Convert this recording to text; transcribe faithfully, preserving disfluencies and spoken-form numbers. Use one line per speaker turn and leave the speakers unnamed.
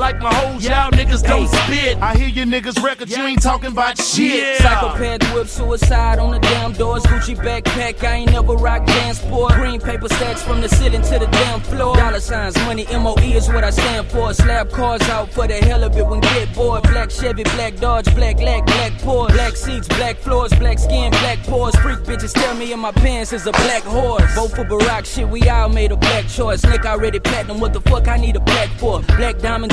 like my hoes, y'all niggas don't spit.
I hear you niggas record, you ain't talking about shit.
Yeah.
Psychopath whip, suicide on the damn doors. Gucci backpack, I ain't never rock dance sport. Green paper stacks from the ceiling to the damn floor. Dollar signs, money, M O E is what I stand for. Slap cars out for the hell of it when get bored. Black Chevy, black Dodge, black lag, black Porsche. Black seats, black floors, black skin, black pores. Freak bitches tell me in my pants is a black horse. Vote for Barack, shit, we all made a black choice. Nick already platinum, what the fuck I need a black for? Black diamonds